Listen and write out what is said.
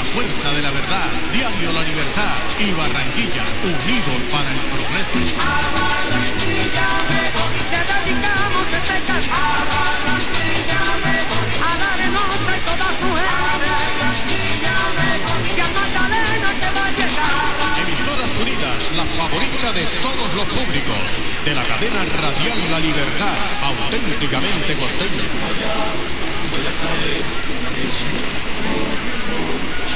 fuerza de la verdad, Diario La Libertad y Barranquilla, unidos para el progreso. A Barranquilla me voy, te dedicamos este canto. A Barranquilla me voy, a la Arenosa y toda su gente. A Barranquilla me voy, y a Magdalena que va a llegar. Emisoras Unidas, la favorita de todos los públicos, de la cadena radial La Libertad, auténticamente costeña.